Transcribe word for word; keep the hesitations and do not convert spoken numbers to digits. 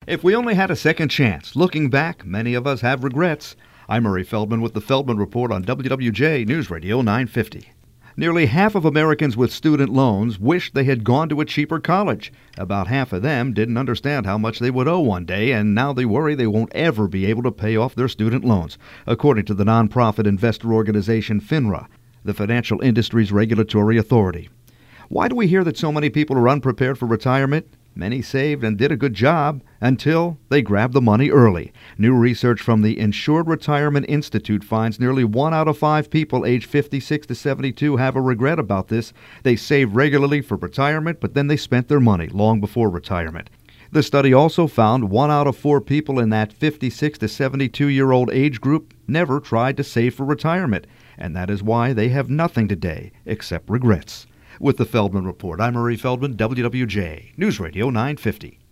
If we only had a second chance, looking back, many of us have regrets. I'm Murray Feldman with the Feldman Report on W W J News Radio nine fifty. Nearly half of Americans with student loans wish they had gone to a cheaper college. About half of them didn't understand how much they would owe one day, and now they worry they won't ever be able to pay off their student loans, according to the nonprofit investor organization FINRA, the Financial Industries Regulatory Authority. Why do we hear that so many people are unprepared for retirement? Many saved and did a good job until they grabbed the money early. New research from the Insured Retirement Institute finds nearly one out of five people aged fifty-six to seventy-two have a regret about this. They saved regularly for retirement, but then they spent their money long before retirement. The study also found one out of four people in that fifty-six to seventy-two-year-old age group never tried to save for retirement, and that is why they have nothing today except regrets. With the Feldman Report, I'm Murray Feldman, W W J News Radio nine fifty.